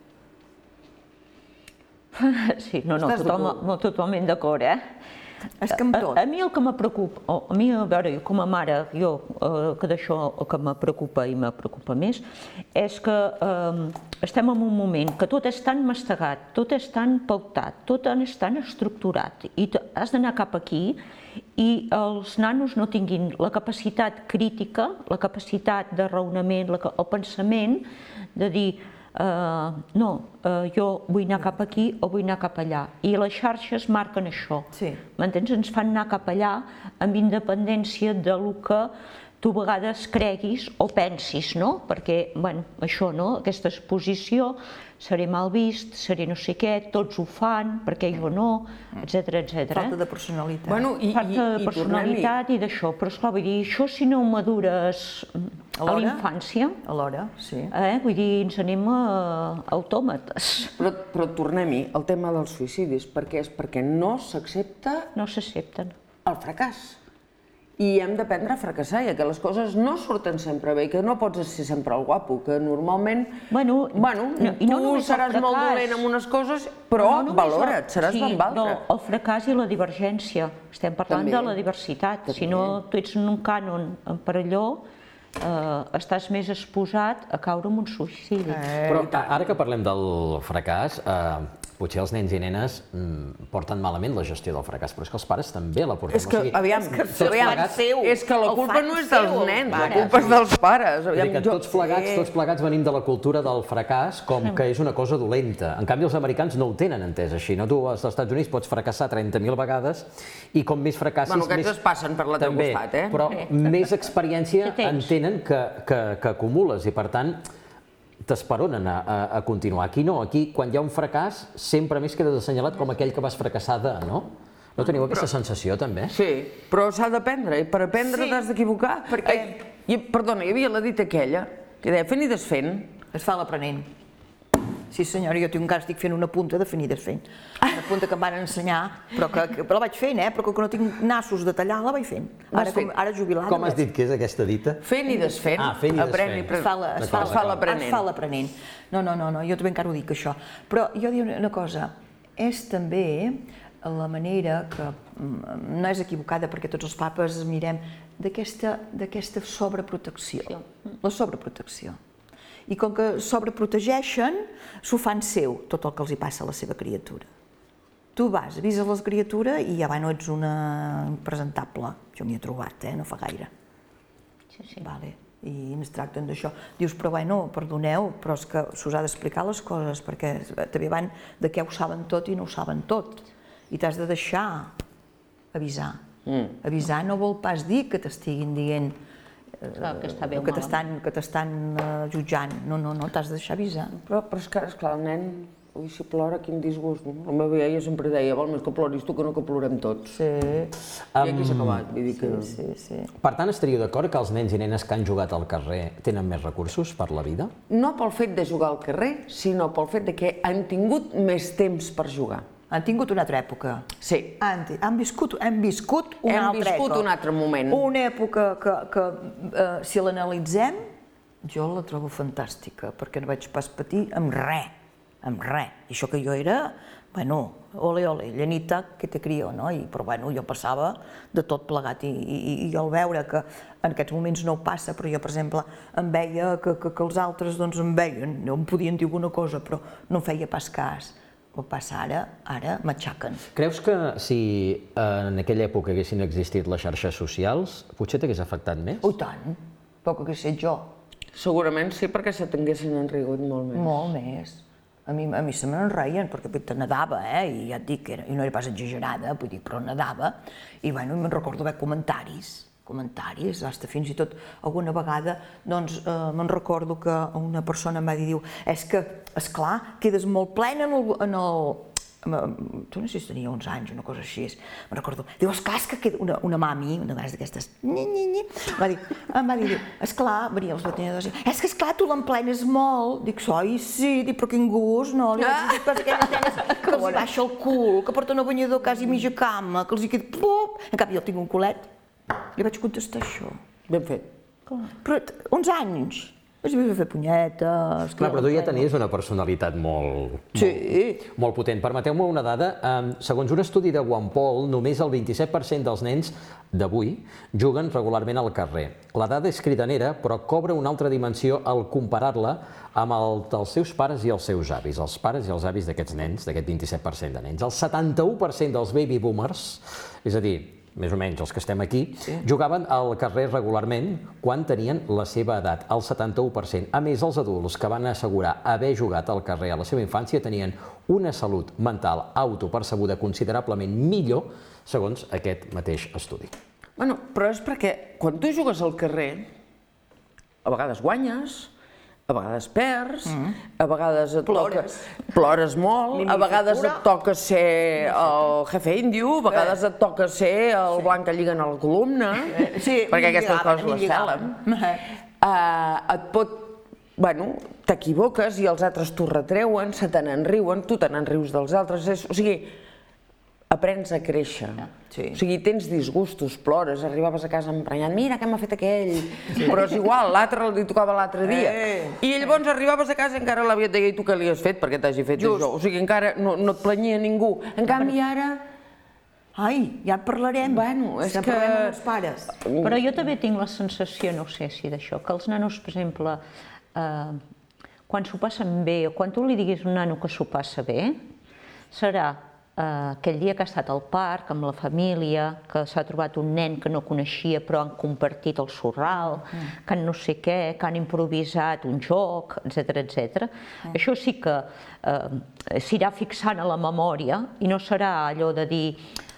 Speaker 4: Sí, no, no, total, no totalment d'acord, eh?
Speaker 3: És que amb tot.
Speaker 4: A, a mi el que me preocupa, a mi, a veure, jo com a mare, jo, eh, que d'això el que me preocupa i me preocupa més, és que eh, estem en un moment que tot és tan mastegat, tot és tan pautat, tot és tan estructurat, i has d'anar cap aquí, i els nanos no tinguin la capacitat crítica, la capacitat de raonament, la, el pensament de dir no, jo vull anar cap aquí o vull anar cap allà. I les xarxes marquen això. M'entens? Ens fan anar cap allà amb independència del que tu a vegades creguis o pensis, no? Perquè, bueno, això, no? Aquesta exposició, seré mal vist, seré no sé què, tots ho fan, perquè jo no, etcètera, etcètera.
Speaker 3: Falta de personalitat.
Speaker 4: Falta de personalitat i d'això, però esclar, vull dir, això si no ho madures a la infància,
Speaker 3: alhora, sí.
Speaker 4: Vull dir, ens anem a autòmates.
Speaker 6: Però tornem-hi, el tema dels suïcidis, per què és? Perquè no s'accepta...
Speaker 4: No s'accepten.
Speaker 6: El fracàs. I hem d'aprendre a fracassar, i que les coses no surten sempre bé, que no pots ser sempre el guapo, que normalment... Bueno, tu seràs molt dolent en unes coses, però valora't, seràs ben d'altres.
Speaker 4: El fracàs i la divergència. Estem parlant de la diversitat. Si no tu ets en un cànon per allò, estàs més exposat a caure en un suïcidi.
Speaker 2: Però ara que parlem del fracàs, potser els nens i nenes porten malament la gestió del fracàs, però és que els pares també la porten.
Speaker 6: És que, aviam, és que la culpa no és dels nens, la culpa és dels pares.
Speaker 2: Tots plegats, tots plegats venim de la cultura del fracàs com que és una cosa dolenta. En canvi, els americans no ho tenen entès així. Tu als Estats Units pots fracassar trenta mil vegades i com més fracassis...
Speaker 6: Bueno, aquests es passen per la teu costat, eh?
Speaker 2: Però més experiència entenen que acumules i, per tant, t'esperonen a continuar. Aquí no, aquí quan hi ha un fracàs sempre més quedes assenyalat com aquell que vas fracassar de, no? No teniu aquesta sensació també?
Speaker 6: Sí, però s'ha d'aprendre i per aprendre t'has d'equivocar. Perdona, hi havia la dita aquella que deia fent i desfent.
Speaker 3: Es fa l'aprenent. Sí senyora, jo tinc un cas, estic fent una punta de fent i desfent. Una punta que em van ensenyar, però la vaig fent, eh? Però com que no tinc nassos de tallar, la vaig fent. Ara jubilada...
Speaker 2: Com has dit que és aquesta dita?
Speaker 6: Fent i desfent.
Speaker 2: Ah, fent i desfent.
Speaker 3: Es fa l'aprenent. No, no, no, jo també encara ho dic, això. Però jo dic una cosa, és també la manera que no és equivocada perquè tots els papes mirem d'aquesta sobreprotecció. La sobreprotecció. I com que sobreprotegeixen, s'ho fan seu, tot el que els hi passa a la seva criatura. Tu vas, avises la criatura i ja no ets una impresentable. Jo m'hi he trobat, eh? No fa gaire.
Speaker 4: Sí, sí.
Speaker 3: Vale. I ens tracten d'això. Dius, però bueno, perdoneu, però és que s'us ha d'explicar les coses, perquè també van de què ho saben tot i no ho saben tot. I t'has de deixar avisar. Avisar no vol pas dir que t'estiguin dient que t'estan jutjant. No, no, no, t'has de deixar avisar.
Speaker 6: Però és que, esclar, el nen, ui, si plora, quin disgust. La meva iaia sempre deia, vol més que ploris tu que no que plorem tots.
Speaker 3: Sí.
Speaker 6: I aquí s'ha acabat, vull dir que...
Speaker 3: Sí, sí.
Speaker 2: Per tant, estaríeu d'acord que els nens i nenes que han jugat al carrer tenen més recursos per la vida?
Speaker 6: No pel fet de jugar al carrer, sinó pel fet que han tingut més temps per jugar.
Speaker 3: Han tingut una altra època.
Speaker 6: Sí.
Speaker 3: Han viscut una altra època.
Speaker 6: Hem viscut un altre moment.
Speaker 3: Una època que, si l'analitzem, jo la trobo fantàstica, perquè no vaig pas patir amb res, amb res. I això que jo era, bueno, ole, ole, llenita, que te crio, no? Però bueno, jo passava de tot plegat i jo al veure que en aquests moments no ho passa, però jo, per exemple, em veia que els altres doncs em veien, no em podien dir alguna cosa, però no em feia pas cas. Què passa ara? Ara m'aixaquen.
Speaker 2: Creus que si en aquella època haguessin existit les xarxes socials, potser t'hagués afectat més?
Speaker 3: Oh, tant. Poc que hagués set jo.
Speaker 6: Segurament sí, perquè se t'haguessin enrigut molt més.
Speaker 3: Molt més. A mi se me n'enreien, perquè nedava, eh? I ja et dic, i no era pas exagerada, vull dir, però nedava. I bueno, me'n recordo haver comentaris. comentaris, hasta fins i tot alguna vegada, doncs me'n recordo que una persona em va dir, diu, és que, esclar, quedes molt plena en el... Tu no sé si tenia uns anys, una cosa així, me'n recordo, diu, esclar, és que queda una mami, una vegada d'aquestes, em va dir, em va dir, esclar, venia els batenyadors, és que esclar, tu l'emplenes molt, dic, oi, sí, dic, però quin gust, no, li vaig dir, però aquelles nenes que els baixa el cul, que porten el banyador quasi mitja cama, que els hi queda, pup, en canvi jo tinc un culet. Li vaig contestar això.
Speaker 6: Ben fet.
Speaker 3: Però uns anys. Vaig fer punyetes...
Speaker 2: Clar, però tu ja tenies una personalitat molt...
Speaker 3: Sí.
Speaker 2: Molt potent. Permeteu-me una dada. Segons un estudi de OnePoll, només el vint-i-set per cent dels nens d'avui juguen regularment al carrer. La dada és cridanera, però cobra una altra dimensió al comparar-la amb el dels seus pares i els seus avis. Els pares i els avis d'aquests nens, d'aquest vint-i-set per cent de nens. El setanta-u per cent dels baby boomers, és a dir, més o menys els que estem aquí, jugaven al carrer regularment quan tenien la seva edat, el setanta-u per cent. A més, els adults que van assegurar haver jugat al carrer a la seva infància tenien una salut mental autopercebuda considerablement millor, segons aquest mateix estudi.
Speaker 6: Bueno, però és perquè quan tu jugues al carrer, a vegades guanyes, a vegades perds, a vegades et toca... Plores molt, a vegades et toca ser el jefe índio, a vegades et toca ser el blanc que lliguen a la columna, perquè aquestes coses les fèlem. Et pot... Bueno, t'equivoques i els altres t'ho retreuen, se te n'enriuen, tu te n'enrius dels altres. O sigui, aprens a créixer. O sigui, tens disgustos, plores, arribaves a casa emprenyat, mira què m'ha fet aquell, però és igual, l'altre li tocava l'altre dia. I llavors arribaves a casa i encara l'àvia et deia, i tu què li has fet perquè t'hagi fet això? O sigui, encara no et planyia ningú. En canvi, ara...
Speaker 3: Ai, ja en parlarem.
Speaker 6: Bueno, és que...
Speaker 3: parlarem amb els pares.
Speaker 4: Però jo també tinc la sensació, no sé si d'això, que els nanos, per exemple, quan s'ho passen bé, o quan tu li diguis a un nano que s'ho passa bé, serà aquell dia que ha estat al parc amb la família, que s'ha trobat un nen que no coneixia però han compartit el sorral, que han no sé què, que han improvisat un joc, etcètera, etcètera. Això sí que s'irà fixant a la memòria i no serà allò de dir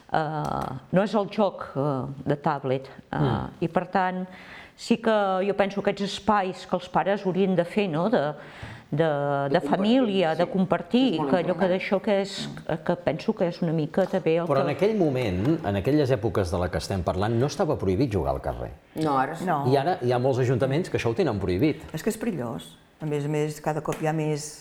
Speaker 4: no és el joc de tablet. I per tant, sí que jo penso que aquests espais que els pares haurien de fer, no?, de família, de compartir, que allò que d'això que és, que penso que és una mica també el que...
Speaker 2: Però en aquell moment, en aquelles èpoques de la que estem parlant, no estava prohibit jugar al carrer.
Speaker 6: No, ara sí.
Speaker 2: I ara hi ha molts ajuntaments que això ho tenen prohibit.
Speaker 3: És que és perillós. A més a més, cada cop hi ha més...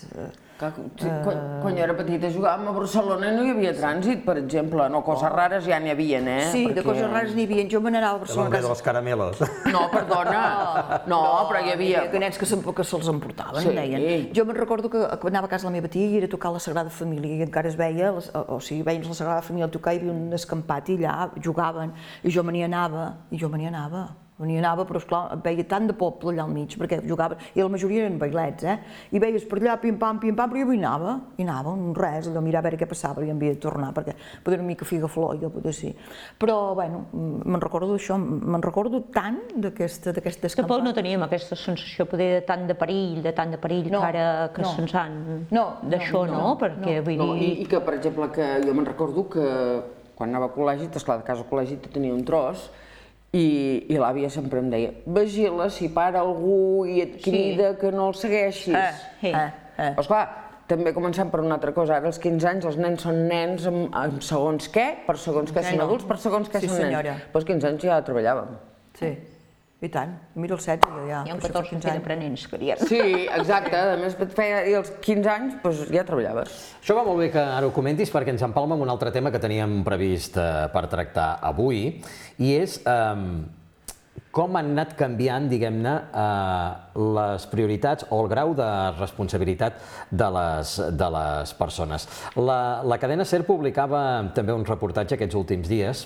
Speaker 6: Quan jo era petita jugàvem a Barcelona i no hi havia trànsit, per exemple. No, coses rares ja n'hi havia, eh?
Speaker 3: Sí, de coses rares n'hi havia. Jo me n'anava a Barcelona...
Speaker 2: De les caramelos.
Speaker 6: No, perdona. No, però hi havia...
Speaker 3: Que nens que se'ls emportaven, deien. Jo me'n recordo que anava a casa la meva tia i era a tocar la Sagrada Família i encara es veia, o sigui, veien la Sagrada Família a tocar i hi havia un escampat i allà jugaven i jo me n'hi anava, i jo me n'hi anava. N'hi anava, però esclar, veia tant de poble allà al mig, perquè jugaven, i la majoria eren bailets, eh? I veies per allà, pim-pam, pim-pam, però jo hi anava, hi anava, un res, allò, mirar a veure què passava, i em havia de tornar, perquè poder una mica figaflor, jo poder sí. Però, bueno, me'n recordo d'això, me'n recordo tant d'aquesta escampada.
Speaker 4: Tampoc no teníem aquesta sensació, poder, de tant de perill, de tant de perill, que ara que se'ns han... D'això no, perquè vull dir...
Speaker 6: I que, per exemple, que jo me'n recordo que quan anava a col·legi, esclar, de casa al col·legi tenia un tros, i l'àvia sempre em deia, vigila si para algú i et crida que no el segueixis. Però esclar, també comencem per una altra cosa, ara als quinze anys els nens són nens amb segons què, per segons què són adults, per segons què són nens. Però als quinze anys ja treballàvem.
Speaker 3: Sí, i tant. Mira els setze, jo ja...
Speaker 4: Hi ha un catorze que eren aprenents, que diem.
Speaker 6: Sí, exacte, a més et feia, i als quinze anys ja treballaves.
Speaker 2: Això va molt bé que ara ho comentis perquè ens empalma amb un altre tema que teníem previst per tractar avui, i és com han anat canviant, diguem-ne, les prioritats o el grau de responsabilitat de les persones. La cadena SER publicava també un reportatge aquests últims dies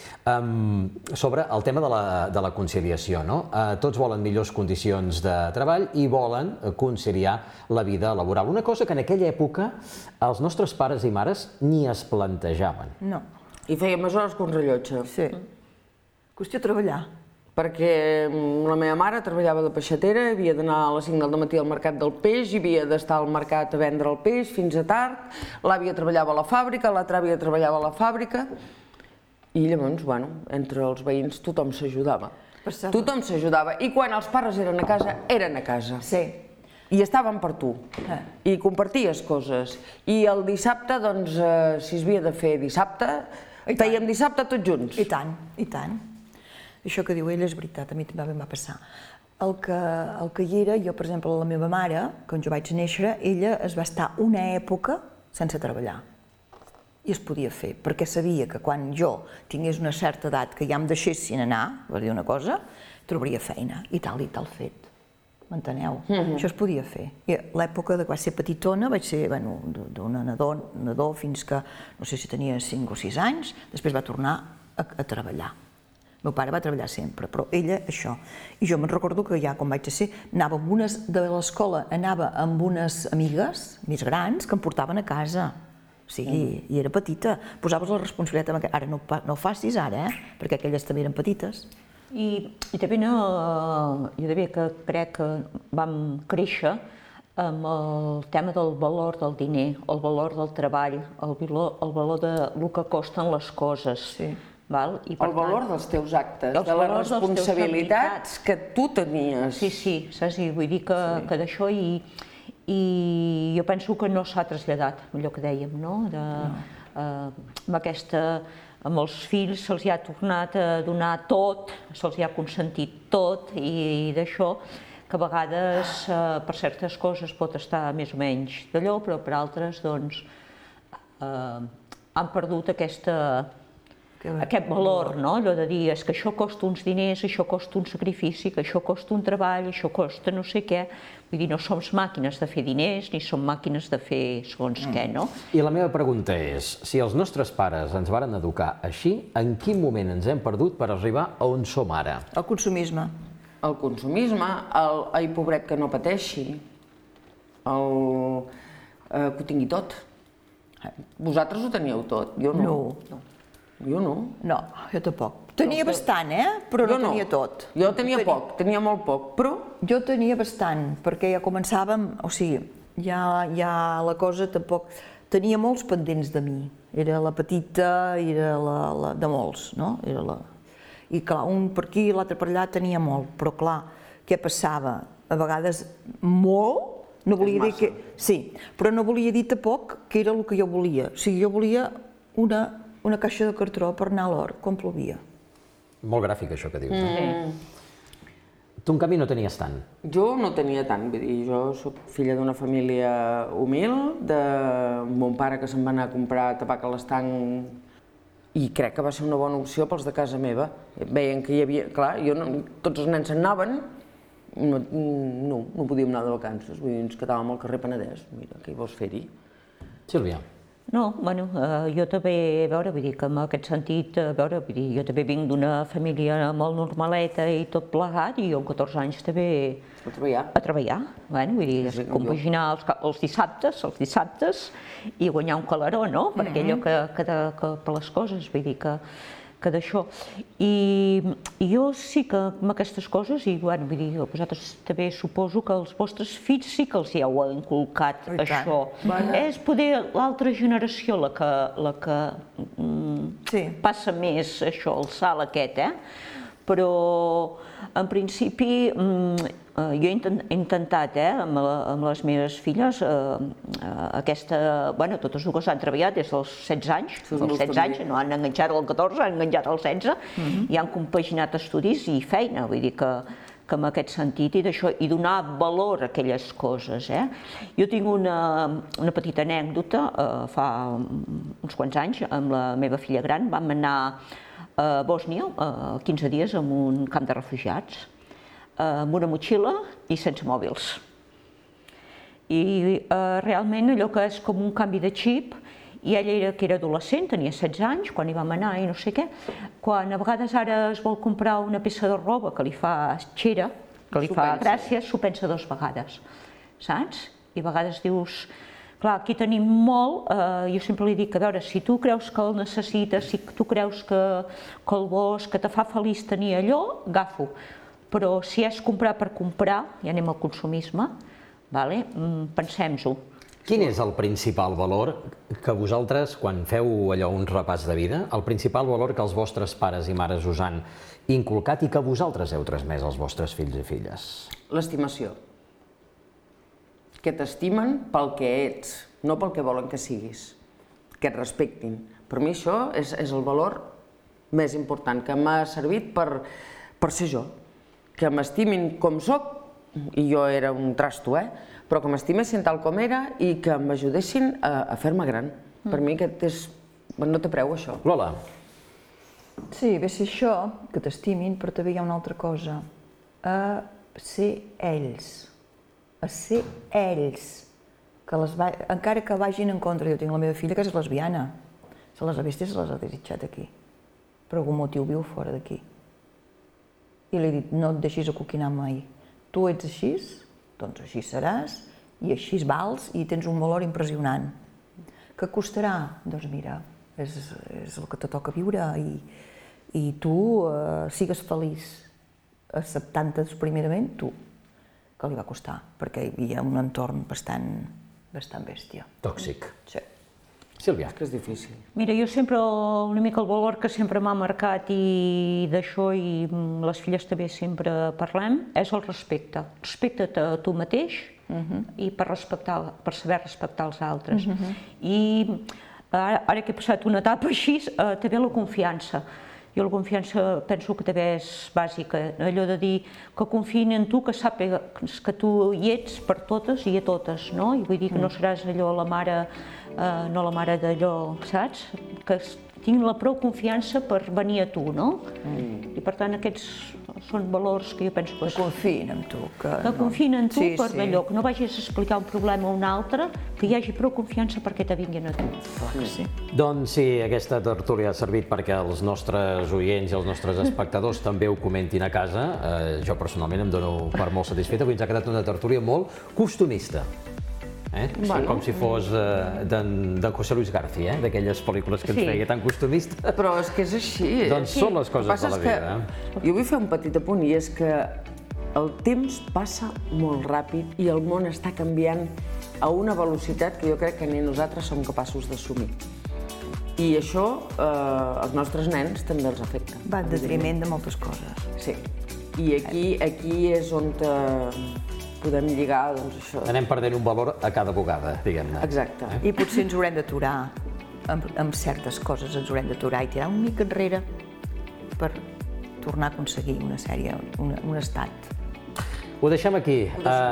Speaker 2: sobre el tema de la conciliació. Tots volen millors condicions de treball i volen conciliar la vida laboral. Una cosa que en aquella època els nostres pares i mares ni es plantejaven.
Speaker 3: No.
Speaker 6: I feia més hores que un rellotge.
Speaker 3: Sí. Qüestió de treballar.
Speaker 6: Perquè la meva mare treballava de peixatera, havia d'anar a les cinc del matí al mercat del peix, havia d'estar al mercat a vendre el peix fins a tard, l'àvia treballava a la fàbrica, l'altra àvia treballava a la fàbrica, i llavors, bueno, entre els veïns tothom s'ajudava. Tothom s'ajudava. I quan els pares eren a casa, eren a casa.
Speaker 3: Sí.
Speaker 6: I estaven per tu. I comparties coses. I el dissabte, doncs, si es havia de fer dissabte, fèiem dissabte tots junts.
Speaker 3: I tant, i tant. Això que diu ell és veritat, a mi també em va passar. El que hi era, jo, per exemple, la meva mare, quan jo vaig néixer, ella es va estar una època sense treballar. I es podia fer, perquè sabia que quan jo tingués una certa edat que ja em deixessin anar, per dir una cosa, trobaria feina, i tal i tal fet. M'enteneu? Això es podia fer. I l'època que vaig ser petitona, vaig ser d'un nadó fins que, no sé si tenia cinc o sis anys, després va tornar a treballar. El meu pare va treballar sempre, però ella això. I jo me'n recordo que ja quan vaig ser, anava amb unes de l'escola, anava amb unes amigues més grans que em portaven a casa. O sigui, i era petita. Posaves la responsabilitat amb aquella... Ara no, no ho facis ara, eh? Perquè aquelles també eren petites.
Speaker 4: I, i també no, jo també que crec que vam créixer amb el tema del valor del diner, el valor del treball, el valor, el valor de el que costen les coses.
Speaker 3: Sí.
Speaker 4: Val? I
Speaker 6: El valor
Speaker 4: tant,
Speaker 6: dels teus actes,
Speaker 4: els
Speaker 6: de les
Speaker 4: valors dels teus
Speaker 6: responsabilitats que tu tenies.
Speaker 4: Sí, sí, saps? I vull dir que, sí. que d'això i, i jo penso que no s'ha traslladat, allò que dèiem, no? De, no. Eh, amb aquesta, amb els fills se'ls ha tornat a donar tot, se'ls ha consentit tot i, i d'això, que a vegades eh, per certes coses pot estar més o menys d'allò, però per altres doncs eh, han perdut aquesta... aquest valor, no? Allò de dir, és que això costa uns diners, això costa un sacrifici, que això costa un treball, això costa no sé què. Vull dir, no som màquines de fer diners, ni som màquines de fer segons què, no?
Speaker 2: I la meva pregunta és, si els nostres pares ens varen educar així, en quin moment ens hem perdut per arribar a on som ara?
Speaker 3: El consumisme.
Speaker 6: El consumisme, el ai, pobret, que no pateixi, el eh, que ho tingui tot. Vosaltres ho teníeu tot, jo no.
Speaker 3: No.
Speaker 6: Jo no.
Speaker 3: No, jo tampoc. Tenia bastant, eh? Però no tenia tot.
Speaker 6: Jo tenia poc, tenia molt poc, però...
Speaker 3: Jo tenia bastant, perquè ja començàvem, o sigui, ja, ja la cosa tampoc... Tenia molts pendents de mi. Era la petita, era la, la de molts, no? Era la... I clar, un per aquí i l'altre per allà tenia molt, però clar, què passava? A vegades molt, no volia dir que... Sí, però no volia dir tampoc que era el que jo volia. O sigui, jo volia una... una caixa de cartró per anar a l'hort, com plovia.
Speaker 2: Molt gràfic, això que dius. Mm. Tu, en canvi, no tenies tant.
Speaker 6: Jo no tenia tant, vull dir, jo soc filla d'una família humil, de mon pare que se'n va anar a comprar tabac a l'estanc i crec que va ser una bona opció pels de casa meva. Veien que hi havia... Clar, jo no, tots els nens se'n anaven, no, no, no podíem anar de vacances, vull dir, ens quedàvem al carrer Penedès. Mira, què hi vols fer-hi?
Speaker 2: Sílvia.
Speaker 4: No, bueno, eh, jo també, a veure, vull dir que en aquest sentit, a veure, vull dir, jo també vinc d'una família molt normaleta i tot plegat, i jo amb catorze anys també...
Speaker 6: A treballar.
Speaker 4: A treballar, bueno, vull dir, sí, compaginar els, els dissabtes, els dissabtes, i guanyar un calaró, no? Per aquello que, que, de, que per les coses, vull dir que... que d'això. I, I jo sí que amb aquestes coses, i bueno, vull dir, vosaltres també suposo que els vostres fills sí que els hi heu inculcat això. Bueno. És poder l'altra generació la que, la que mm, sí. passa més això, el salt aquest, eh? Però en principi mm, jo he intentat, eh, amb, la, amb les meves filles, eh, aquesta, bueno, totes dues han treballat des dels setze anys, dels setze anys, no han enganxat al catorze, han enganxat al setze, uh-huh. i han compaginat estudis i feina, vull dir que, que en aquest sentit i d'això, i donar valor a aquelles coses, eh. Jo tinc una, una petita anècdota, eh, fa uns quants anys, amb la meva filla gran, vam anar a Bòsnia, eh, quinze dies en un camp de refugiats, amb una motxilla i sense mòbils. I eh, realment allò que és com un canvi de xip, i ella era, que era adolescent, tenia setze anys, quan hi vam anar i no sé què, quan a vegades ara es vol comprar una peça de roba que li fa xera, que li fa gràcia, s'ho pensa dues vegades, saps? I a vegades dius, clar, aquí tenim molt, eh, jo sempre li dic, a veure, si tu creus que el necessites, si tu creus que, que el vols, que te fa feliç tenir allò, agafo. Però si és comprar per comprar, ja anem al consumisme, vale? Pensem-ho.
Speaker 2: Quin és el principal valor que vosaltres, quan feu allò un repàs de vida, el principal valor que els vostres pares i mares us han inculcat i que vosaltres heu transmès als vostres fills i filles?
Speaker 6: L'estimació. Que t'estimen pel que ets, no pel que volen que siguis. Que et respectin. Per mi això és, és el valor més important, que m'ha servit per, per ser jo. Que m'estimin com soc, i jo era un trasto, eh? Però que m'estimessin tal com era i que m'ajudessin a, a fer-me gran. Mm. Per mi aquest és... no té preu, això.
Speaker 2: Lola.
Speaker 3: Sí, ve ser això, que t'estimin, però també hi ha una altra cosa. A ser ells. A ser ells. Que les va... Encara que vagin en contra, jo tinc la meva filla que és lesbiana. Se les ha vist i se les ha desitjat aquí. Per algun motiu viu fora d'aquí. I li he dit, no et deixis acoquinar mai. Tu ets així, doncs així seràs, i així vals, i tens un valor impressionant. Que costarà? Doncs mira, és, és el que te toca viure i, i tu eh, sigues feliç acceptant-te primerament, tu, que li va costar, perquè hi ha un entorn bastant, bastant bèstia.
Speaker 2: Tòxic.
Speaker 3: Sí.
Speaker 2: Sílvia.
Speaker 6: És que és difícil.
Speaker 4: Mira, jo sempre, una mica el valor que sempre m'ha marcat i d'això, i les filles també sempre parlem, és el respecte. Respecta't a tu mateix i per respectar, per saber respectar els altres. I ara, ara que he passat una etapa així, també la confiança. Jo la confiança penso que també és bàsica, allò de dir que confiïn en tu, que sàpigues que tu hi ets per totes i a totes, no? I vull dir que no seràs allò la mare, no la mare d'allò, saps? Que tinc la prou confiança per venir a tu, no? I per tant aquests són valors que jo penso que...
Speaker 3: Que confiïn en tu.
Speaker 4: Que confiïn en tu per allò, que no vagis a explicar un problema a un altre, que hi hagi prou confiança perquè te vinguin a tu.
Speaker 2: Doncs sí, aquesta tertúlia ha servit perquè els nostres oients i els nostres espectadors també ho comentin a casa. Jo personalment em dono per molt satisfeta, avui ens ha quedat una tertúlia molt costumista. Com si fos d'en José Luis García, d'aquelles pel·lícules que ens feia tan costumista.
Speaker 6: Però és que és així.
Speaker 2: Doncs són les coses de la vida.
Speaker 6: Jo vull fer un petit apunt, i és que el temps passa molt ràpid i el món està canviant a una velocitat que jo crec que ni nosaltres som capaços d'assumir. I això els nostres nens també els afecta.
Speaker 3: Va en detriment de moltes coses.
Speaker 6: Sí. I aquí és on podem lligar, doncs, això.
Speaker 2: Anem perdent un valor a cada bugada, diguem-ne.
Speaker 6: Exacte.
Speaker 3: I potser ens haurem d'aturar amb certes coses, ens haurem d'aturar i tirar una mica enrere per tornar a aconseguir una sèrie, un estat.
Speaker 2: Ho deixem aquí.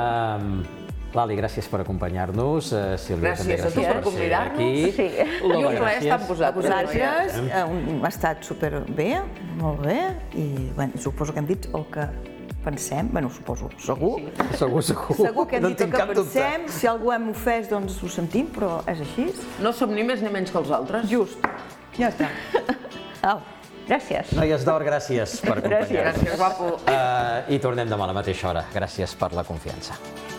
Speaker 2: Lali, gràcies per acompanyar-nos. Sílvia, també
Speaker 6: gràcies a tu per convidar-nos. I un plaer estar amb vosaltres.
Speaker 3: Ha estat superbé, molt bé, i suposo que hem dit el que pensem, bueno, suposo, segur.
Speaker 2: Segur, segur.
Speaker 3: Segur que hem dit el que pensem, si algú hem ofès, doncs ho sentim, però és així.
Speaker 6: No som ni més ni menys que els altres.
Speaker 3: Just. Ja està. Au.
Speaker 4: Gràcies.
Speaker 2: Noies d'or, gràcies per acompanyar-nos.
Speaker 6: Gràcies, guapo.
Speaker 2: I tornem demà a la mateixa hora. Gràcies per la confiança.